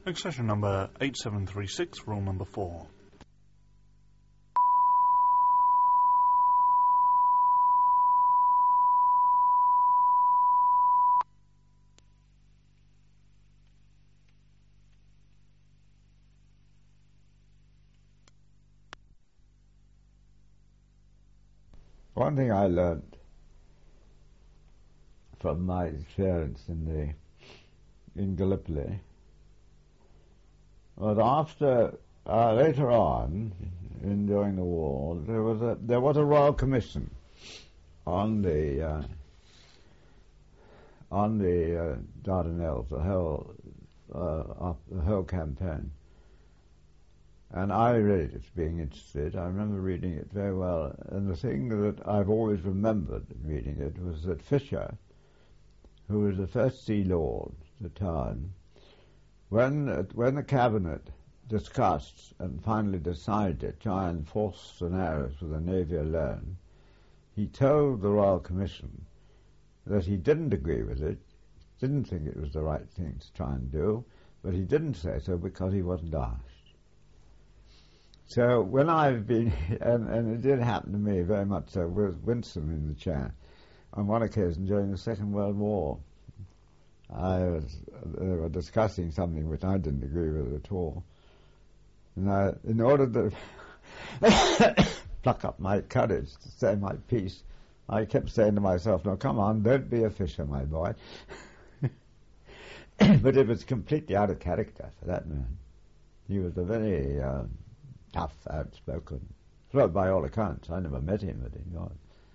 Accession number 8736, rule number 4. One thing I learned from my experience in Gallipoli was after later on, during the war, there was a Royal Commission on the Dardanelles, the whole campaign. And I read it, being interested. I remember reading it very well. And the thing that I've always remembered reading it was that Fisher, who was the first Sea Lord at the time, when the cabinet discussed and finally decided to try and force scenarios with the Navy alone, he told the Royal Commission that he didn't agree with it, didn't think it was the right thing to try and do, but he didn't say so because he wasn't asked. So when I've been, and it did happen to me very much so, with Winston in the chair, on one occasion during the Second World War, they were discussing something which I didn't agree with at all. And in order to pluck up my courage to say my piece, I kept saying to myself, "No, come on, don't be a Fisher, my boy." But it was completely out of character for that man. He was a very tough, outspoken, well, by all accounts. I never met him, but he was.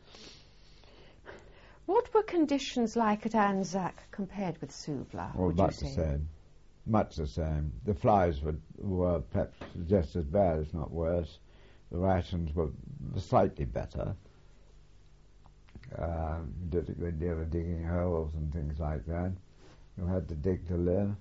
What were conditions like at Anzac compared with Suvla? Well, much the same. Much the same. The flies were perhaps just as bad, if not worse. The rations were slightly better. Did a good deal of digging holes and things like that. You had to dig to live.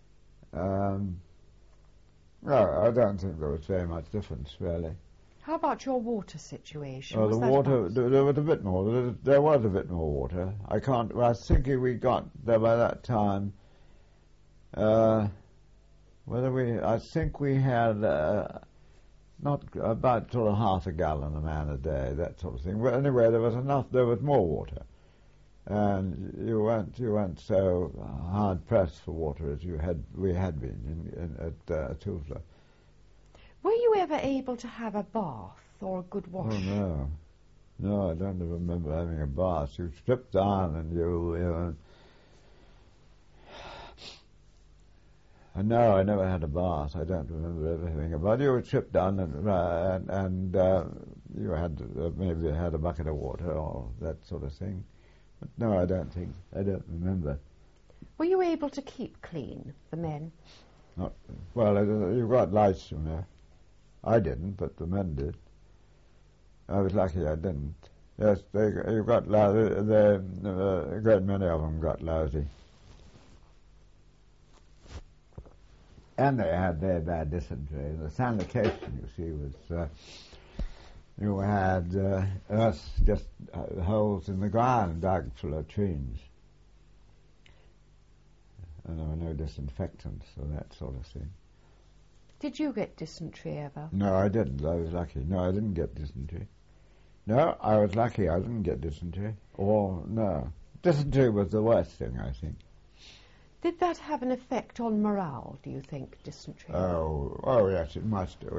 No, I don't think there was very much difference, really. How about your water situation? The water, there was a bit more. There was a bit more water. I think we got there by that time. I think we had not about sort of half a gallon a man a day, that sort of thing. Well, anyway, there was enough. There was more water, and you weren't so hard pressed for water as we had been at Tuzla. Were you ever able to have a bath or a good wash? Oh no, I don't remember having a bath. You stripped down and you. No, I never had a bath. I don't remember ever having a bath. You were stripped down and you had maybe had a bucket of water or that sort of thing. But no, I don't remember. Were you able to keep clean, the men? You got lice from there. I didn't, but the men did. I was lucky I didn't. Yes, you got lousy. A great many of them got lousy. And they had very bad dysentery. The sanitation, you see, was you had just holes in the ground dug full of latrines. And there were no disinfectants or that sort of thing. Did you get dysentery ever? No, I didn't. I was lucky. No, I didn't get dysentery. No, I was lucky. I didn't get dysentery. No. Dysentery was the worst thing, I think. Did that have an effect on morale, do you think, dysentery? Oh yes, it must do.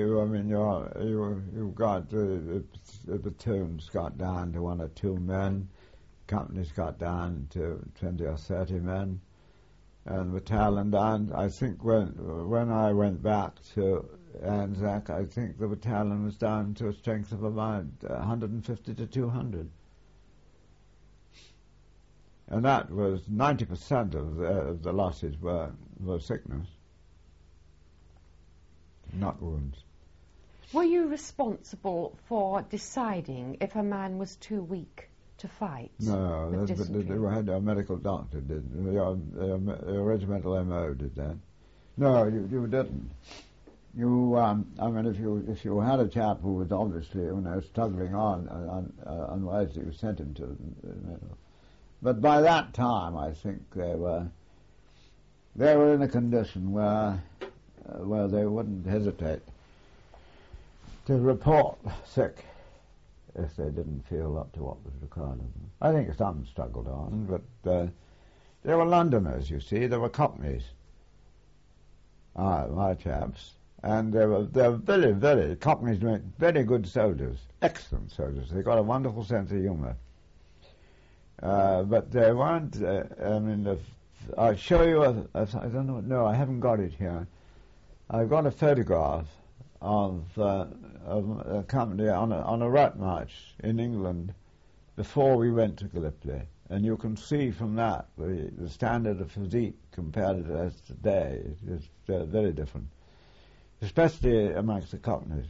You got the platoons got down to 1 or 2 men, companies got down to 20 or 30 men, and the battalion down. I think when I went back to Anzac, I think the battalion was down to a strength of about 150 to 200. And that was 90% of the losses were sickness, not wounds. Were you responsible for deciding if a man was too weak to fight? No, we had a medical doctor did. The regimental MO did that. No, you didn't. If you had a chap who was obviously struggling on unwisely, you sent him to. But by that time, I think they were they were in a condition where they wouldn't hesitate to report sick if they didn't feel up to what was required of them. I think some struggled on, but they were Londoners, you see. They were Cockneys, my chaps, and they were very Cockneys were very good soldiers, excellent soldiers. They got a wonderful sense of humour, but they weren't. I'll show you. I don't know. No, I haven't got it here. I've got a photograph of a company on a rat march in England before we went to Gallipoli, and you can see from that the standard of physique compared to as today is very different, especially amongst the Cockneys.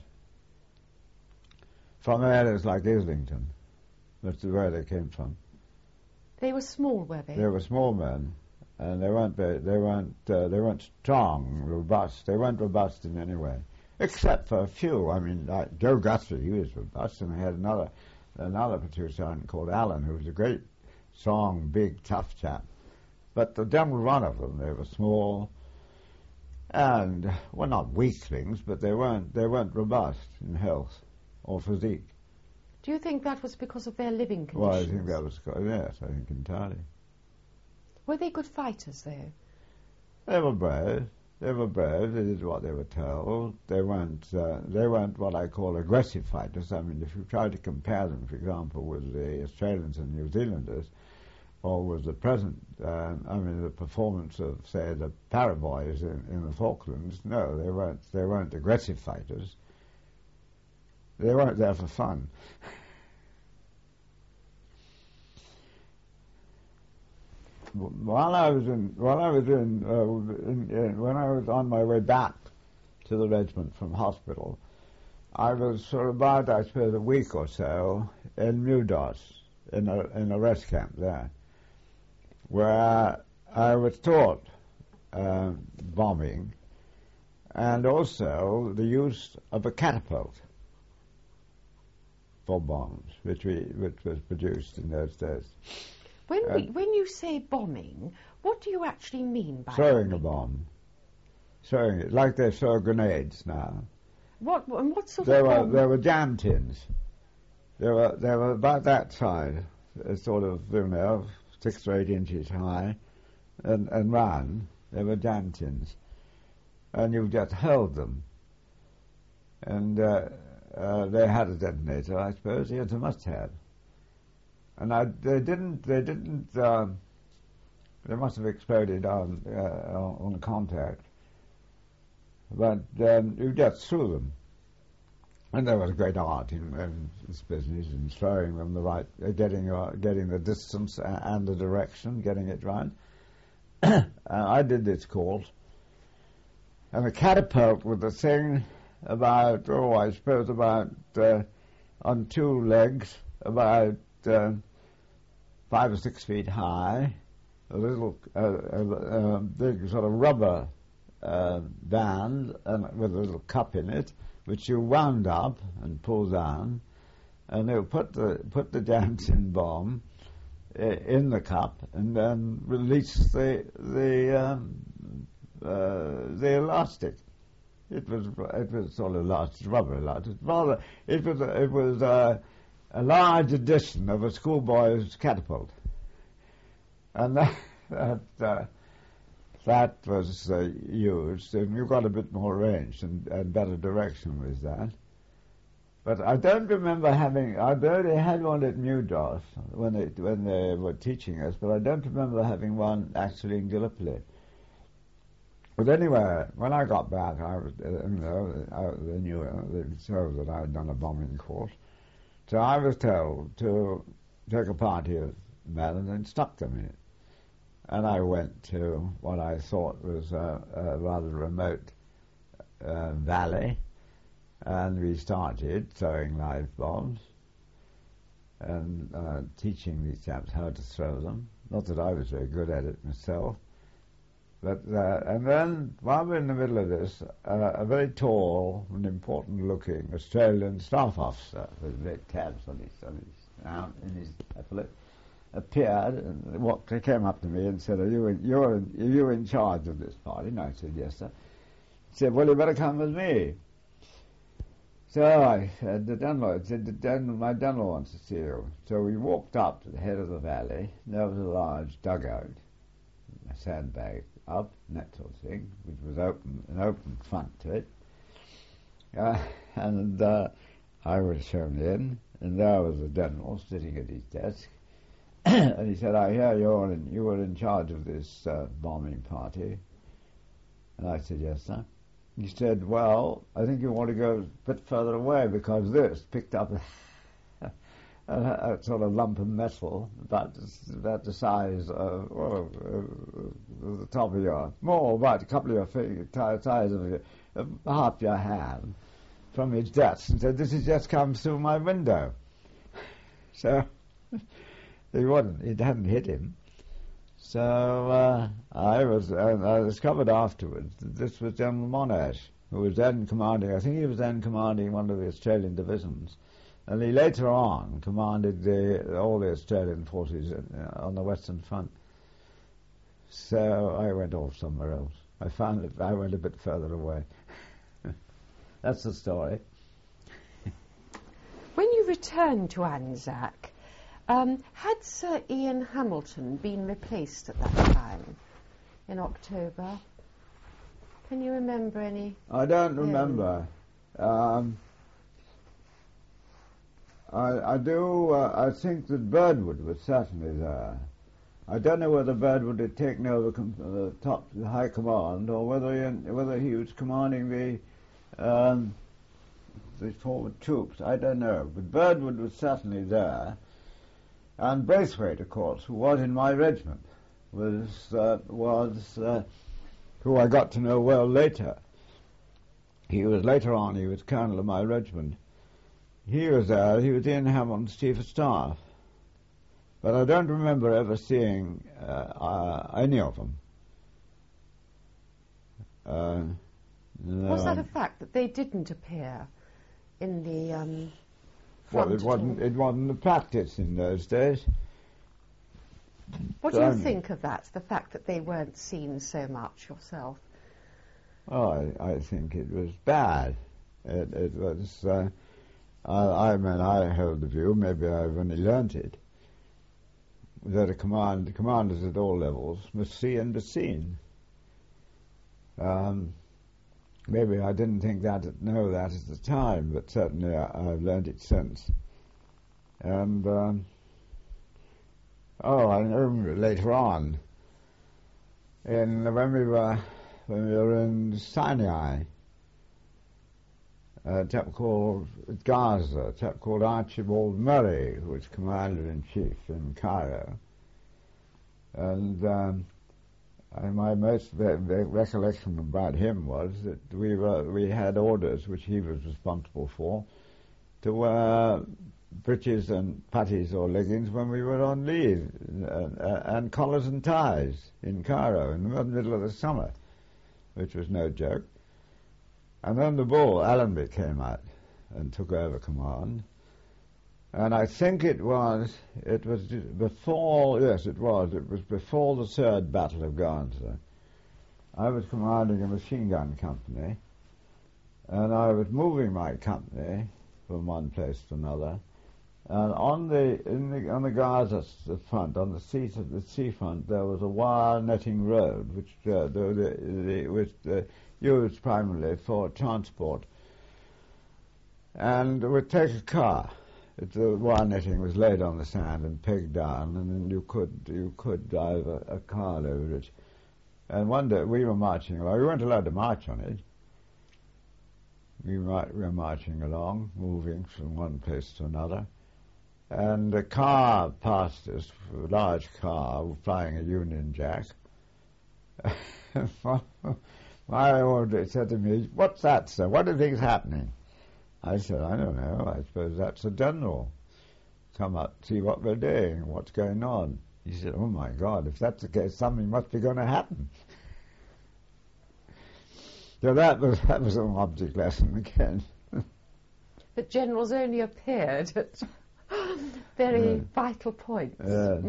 From areas like Islington, that's where they came from. They were small, were they? They were small men, and they weren't strong, robust. They weren't robust in any way, except for a few. I mean, like Joe Guthrie, he was robust, and they had another platoon sergeant called Allen, who was a great, strong, big, tough chap. But the general run of them, they were small, and well, not weaklings, but they weren't robust in health or physique. Do you think that was because of their living conditions? Well, I think that was, yes, I think entirely. Were they good fighters, though? They were brave. They were brave. They did what they were told. They weren't what I call aggressive fighters. I mean, if you try to compare them, for example, with the Australians and New Zealanders, or with the present, the performance of, say, the Paraboys in the Falklands, no, they weren't aggressive fighters. They weren't there for fun. When I was on my way back to the regiment from hospital, I was for about, I suppose, a week or so in Mudos, in a rest camp there, where I was taught bombing and also the use of a catapult for bombs, which was produced in those days. When you say bombing, what do you actually mean by throwing a bomb? Throwing it, like they throw grenades now. What sort of bomb? There were jam tins. They were about that size, sort of, 6 or 8 inches high, and round. They were jam tins. And you just held them. And they had a detonator, I suppose. Yes, they must have. And they must have exploded on contact. But you just threw them. And there was great art in this business, in throwing them the right, getting the distance and the direction, getting it right. I did this course. And the catapult was the thing about, on 2 legs, about 5 or 6 feet high, a little big sort of rubber band with a little cup in it, which you wound up and pulled down, and they would put the jam-tin bomb in the cup and then release the elastic. It was sort of elastic, rubber elastic. It was a large edition of a schoolboy's catapult, and that was used, and you got a bit more range and better direction with that. But I don't remember having. I barely had one at Mudos when they were teaching us, but I don't remember having one actually in Gallipoli. But anyway, when I got back, I was, they knew that I had done a bombing course. So I was told to take a party of men and instruct them in it. And I went to what I thought was a rather remote valley, and we started throwing live bombs and teaching these chaps how to throw them. Not that I was very good at it myself. But and then, while we're in the middle of this, a very tall and important-looking Australian staff officer with red tabs on his in his epaulet appeared and came up to me and said, are you in charge of this party? And I said, yes, sir. He said, well, you better come with me. So I said, my General wants to see you. So we walked up to the head of the valley. There was a large dugout, a sandbag up, and that sort of thing, which was an open front to it. And I was shown in, and there was the General sitting at his desk. And he said, I hear you were in charge of this bombing party. And I said, yes, sir. He said, well, I think you want to go a bit further away because this picked up a sort of lump of metal about the size of the top of about a couple of your fingers, size of half your hand from his desk, and said, this has just come through my window. So it hadn't hit him. So I discovered afterwards that this was General Monash, who was then commanding, I think he was then commanding one of the Australian divisions, and he later on commanded all the Australian forces on the Western Front. So I went off somewhere else. I went a bit further away. That's the story. When you returned to Anzac, had Sir Ian Hamilton been replaced at that time, in October? Can you remember any? I don't remember. I do. I think that Birdwood was certainly there. I don't know whether Birdwood had taken over the high command, or whether he was commanding the forward troops. I don't know. But Birdwood was certainly there. And Braithwaite, of course, who was in my regiment, was who I got to know well later. He was colonel of my regiment. He was there. He was Ian Hamilton's chief of staff. But I don't remember ever seeing any of them. Was that a fact that they didn't appear in the front? Well, it wasn't the practice in those days. What do you think of that, the fact that they weren't seen so much yourself? Oh, I think it was bad. It was... I held the view, maybe I've only learnt it, that commanders at all levels must see and be seen. Maybe I didn't know that at the time, but certainly I've learnt it since. And I know later on, when we were in Sinai, a chap called Gaza, a chap called Archibald Murray, who was commander-in-chief in Cairo. And my most recollection about him was that we had orders, which he was responsible for, to wear breeches and puttees or leggings when we were on leave, and collars and ties in Cairo in the middle of the summer, which was no joke. And then the bull, Allenby, came out and took over command. And I think it was before the Third Battle of Gaza. I was commanding a machine gun company, and I was moving my company from one place to another. And on the Gaza front, on the sea front, there was a wire netting road, which was used primarily for transport. And we'd take a car. The wire netting was laid on the sand and pegged down, and then you could drive a car over it. And one day we were marching along. We weren't allowed to march on it. We were marching along, moving from one place to another. And a car passed us, a large car, flying a Union Jack. My order said to me, "What's that, sir? What do you think is happening?" I said, "I don't know. I suppose that's the general. Come up, see what we're doing, what's going on." He said, "Oh, my God, if that's the case, something must be going to happen." So that was an object lesson again. But generals only appeared at very vital points. But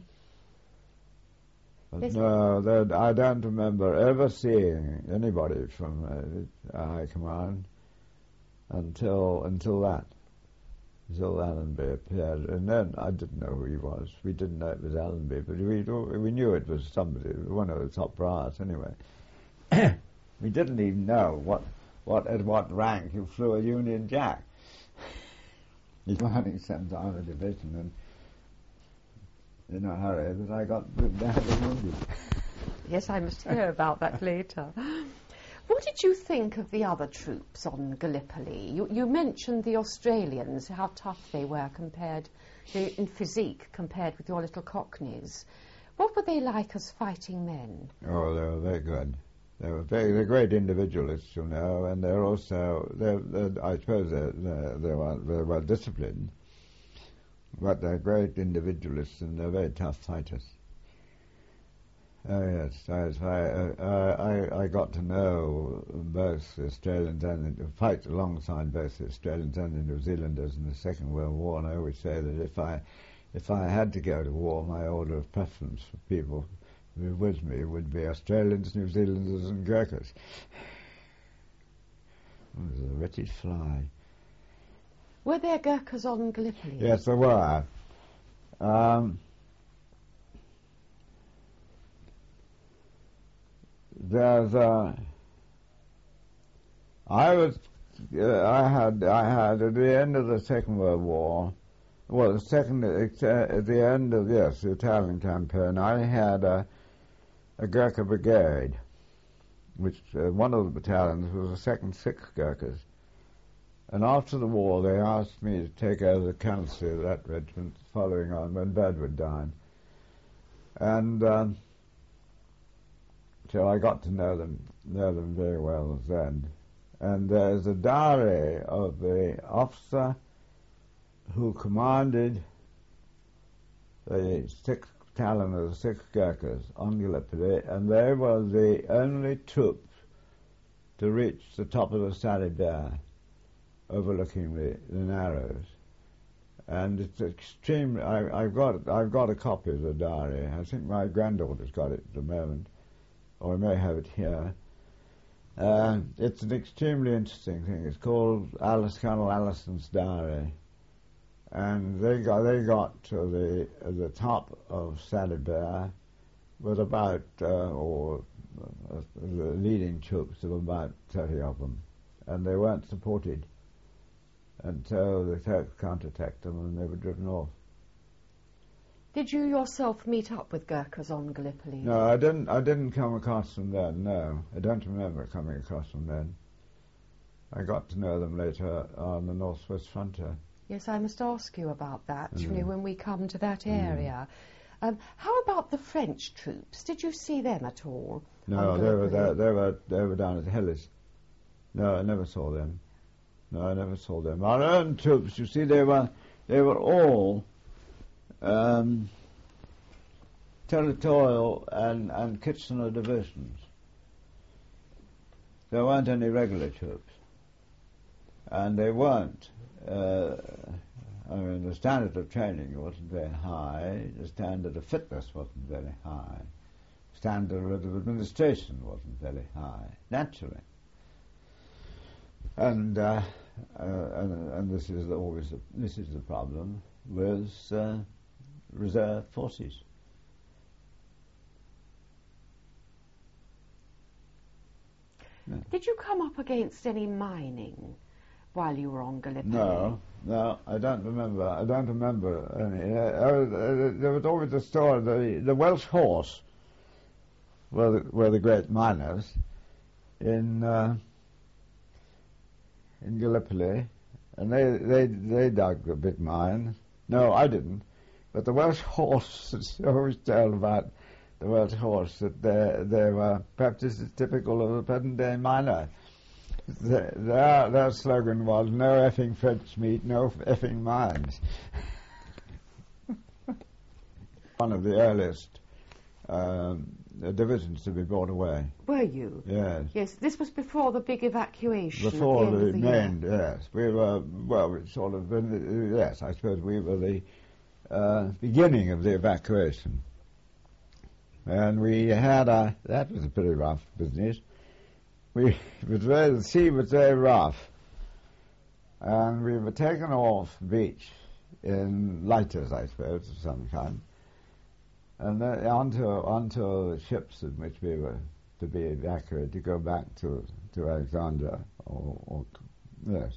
no, I don't remember ever seeing anybody from High Command until that. Until Allenby appeared, and then I didn't know who he was. We didn't know it was Allenby, but we knew it was somebody, one of the top brass anyway. We didn't even know at what rank you flew a Union Jack. He's running some time of division, and in a hurry that I got badly wounded. Yes, I must hear about that later. What did you think of the other troops on Gallipoli? You mentioned the Australians, how tough they were in physique compared with your little Cockneys. What were they like as fighting men? Oh, they were very good. They're great individualists, you know, and they're also, I suppose they were disciplined, but they're great individualists and they're very tough fighters. Oh yes, I got to know both the Australians and fight alongside both the Australians and the New Zealanders in the Second World War, and I always say that if I had to go to war, my order of preference for people who were with me would be Australians, New Zealanders and Gurkhas. Oh, there's a wretched fly. Were there Gurkhas on Gallipoli? Yes, there were. I had at the end of the Second World War, well, at the end of the Italian campaign, I had a Gurkha brigade, which one of the battalions was the 2nd Sixth Gurkhas. And after the war, they asked me to take over the captaincy of that regiment, following on when Bedford died. And so I got to know them very well then. And there's a diary of the officer who commanded the 6th Battalion of the 6th Gurkhas on Gallipoli, and they were the only troops to reach the top of the Sally Bear, overlooking the Narrows. And it's extremely. I've got a copy of the diary. I think my granddaughter's got it at the moment, or I may have it here. It's an extremely interesting thing. It's called Colonel Allison's diary, and they got to the top of Sally Bear with about the leading troops of about 30 of them, and they weren't supported until the Turks counterattacked them and they were driven off. Did you yourself meet up with Gurkhas on Gallipoli? No, I didn't come across them then, no. I don't remember coming across them then. I got to know them later on the Northwest Frontier. Yes, I must ask you about that, when we come to that area. How about the French troops? Did you see them at all? No, they were down at Helles. No, I never saw them. Our own troops, you see, they were all territorial and Kitchener divisions. There weren't any regular troops, and they weren't. The standard of training wasn't very high. The standard of fitness wasn't very high. Standard of administration wasn't very high, naturally. And this is the problem with reserve forces. Yeah. Did you come up against any mining while you were on Gallipoli? No, I don't remember. Any. There was always a story. The Welsh Horse were the great miners in Gallipoli, and they dug a big mine. No, I didn't. But the Welsh Horse, it's always told about the Welsh Horse that they were perhaps this is typical of the present-day miner. Their slogan was, no effing French meat, no effing mines. One of the earliest divisions to be brought away. Were you? Yes. Yes, this was before the big evacuation. Before at the end of the main, year. yes. We were, well, sort of, yes, I suppose we were the beginning of the evacuation. And we had that was a pretty rough business. The sea was very rough. And we were taken off the beach in lighters, I suppose, of some kind. And then onto ships in which we were to be evacuated to go back to Alexandria, or yes.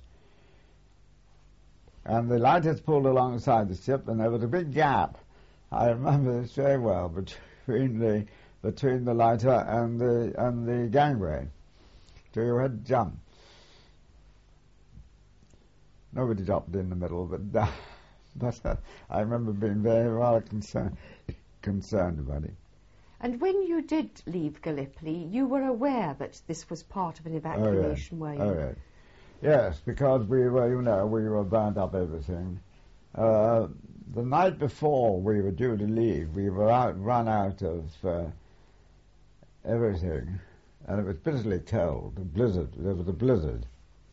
And the lighters pulled alongside the ship, and there was a big gap. I remember this very well between the lighter and the gangway. So you had to jump. Nobody dropped in the middle, but I remember being very well concerned about it. And when you did leave Gallipoli, you were aware that this was part of an evacuation, were you? Oh, yes. Yes, because we were bound up everything. The night before we were due to leave, we were run out of everything, and it was bitterly cold, there was a blizzard.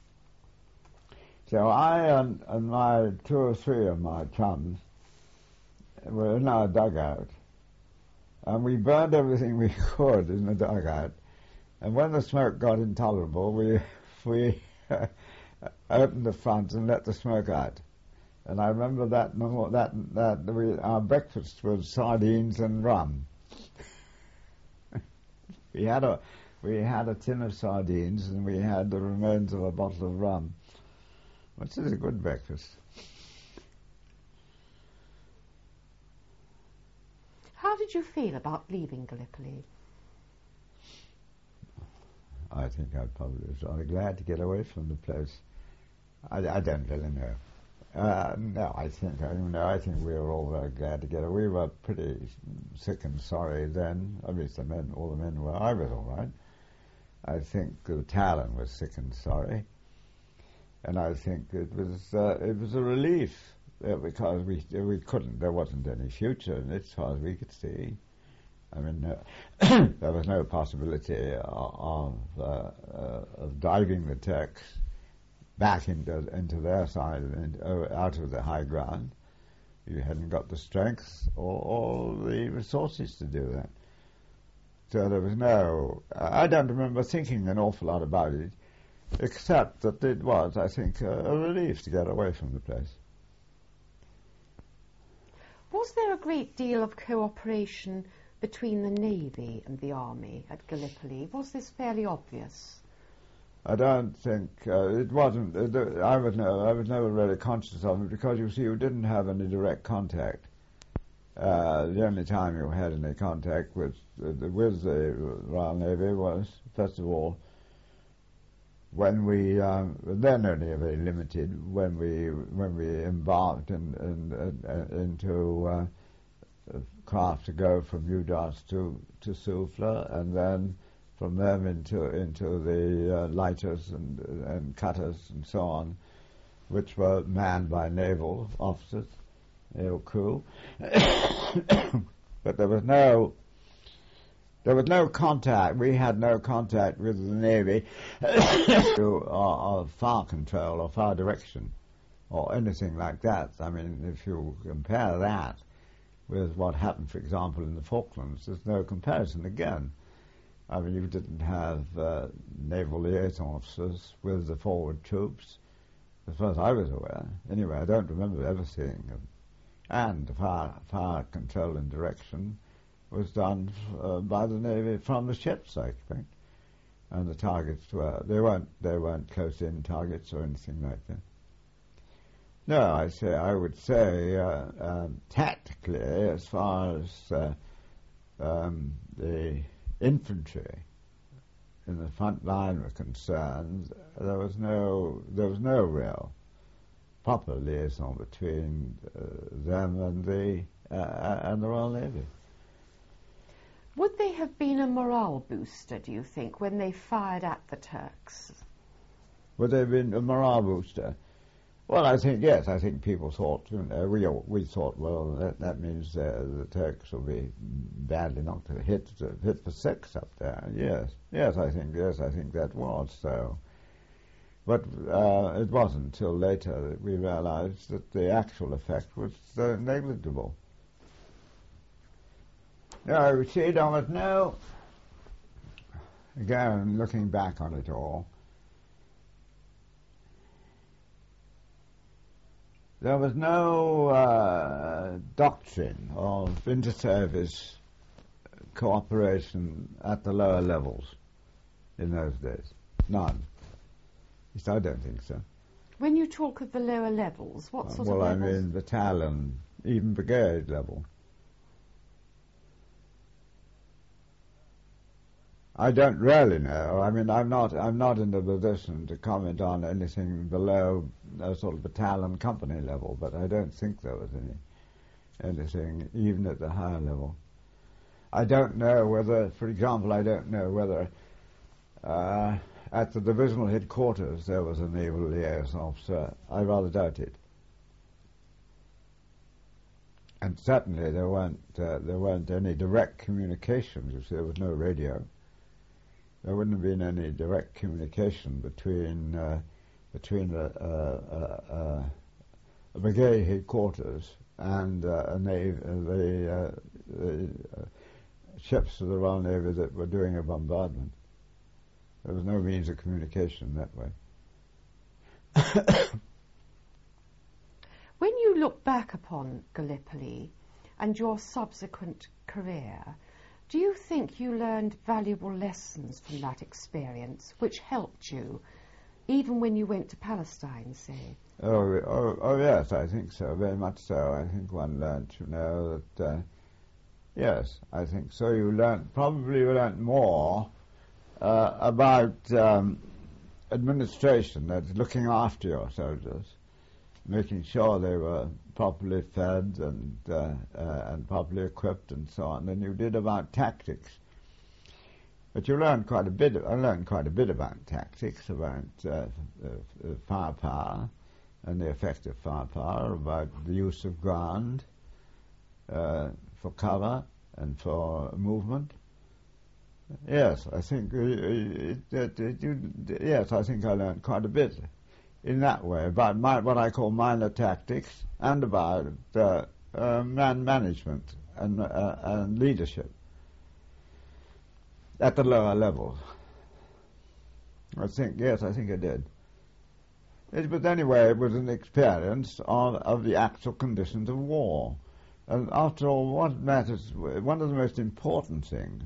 So I and my 2 or 3 of my chums were in our dugout, and we burned everything we could in the dugout. And when the smoke got intolerable, we opened the front and let the smoke out. And I remember our breakfast was sardines and rum. We had a tin of sardines, and we had the remains of a bottle of rum, which is a good breakfast. How did you feel about leaving Gallipoli? I think I probably was rather glad to get away from the place. I don't really know. No, I think we were all very glad to get away. We were pretty sick and sorry then. At least all the men were. I was all right. I think the Talon was sick and sorry, and I think it was a relief because we couldn't. There wasn't any future in it as far as we could see. I mean, there was no possibility of driving the Turks back into their side and out of the high ground. You hadn't got the strength or the resources to do that. So there was I don't remember thinking an awful lot about it, except that it was, I think, a relief to get away from the place. Was there a great deal of cooperation between the Navy and the Army at Gallipoli? Was this fairly obvious? I don't think it wasn't. I was never really conscious of it because you didn't have any direct contact. The only time you had any contact with the Royal Navy was, first of all, when we then only very limited when we embarked into craft to go from Udas to Suvla, and then from them into the lighters and cutters and so on, which were manned by naval officers, naval crew. But there was no contact. We had no contact with the Navy of fire control or fire direction or anything like that. I mean, if you compare that with what happened, for example, in the Falklands, there's no comparison again. I mean, you didn't have naval liaison officers with the forward troops, as far as I was aware. Anyway, I don't remember ever seeing them. And the fire control and direction was done by the Navy from the ships, I expect. And the targets they weren't close-in targets or anything like that. No, I would say tactically, as far as the infantry in the front line were concerned, there was no real proper liaison between them and the Royal Navy. Would they have been a morale booster, do you think, when they fired at the Turks? Would they have been a morale booster? Well, I think, yes, I think people thought, we thought, well, that means the Turks will be badly not to hit for 6 up there. Yes, I think that was so. But it wasn't until later that we realized that the actual effect was negligible. No, see, there was no, again, looking back on it all, there was no doctrine of inter-service cooperation at the lower levels in those days. None. At least I don't think so. When you talk of the lower levels, what sort of levels? Well, I mean battalion, even brigade level. I don't really know. I mean, I'm not in the position to comment on anything below a sort of battalion company level, but I don't think there was anything even at the higher level. I don't know whether, for example, at the divisional headquarters there was a naval liaison officer. I rather doubt it. And certainly there weren't any direct communications. You see, there was no radio. There wouldn't have been any direct communication between a brigade headquarters and the ships of the Royal Navy that were doing a bombardment. There was no means of communication that way. When you look back upon Gallipoli and your subsequent career, do you think you learned valuable lessons from that experience which helped you, even when you went to Palestine, say? Oh yes, I think so, very much so. I think one learned, that, yes, I think so. You probably learned more about administration, that's looking after your soldiers, making sure they were properly fed and properly equipped and so on, than you did about tactics. But you learned quite a bit. I learned quite a bit about tactics, about firepower and the effect of firepower, about the use of ground for cover and for movement. Yes, I think yes, I think I learned quite a bit in that way about what I call minor tactics and about man management and leadership at the lower levels. I think I did. But anyway, it was an experience of the actual conditions of war. And after all, what matters, one of the most important things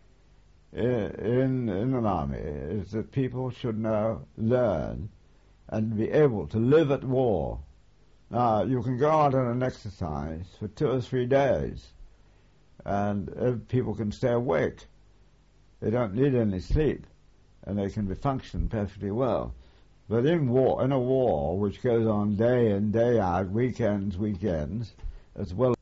in an army is that people should learn and be able to live at war. Now, you can go out on an exercise for 2 or 3 days, and people can stay awake. They don't need any sleep, and they can function perfectly well. But in a war which goes on day in, day out, weekends, as well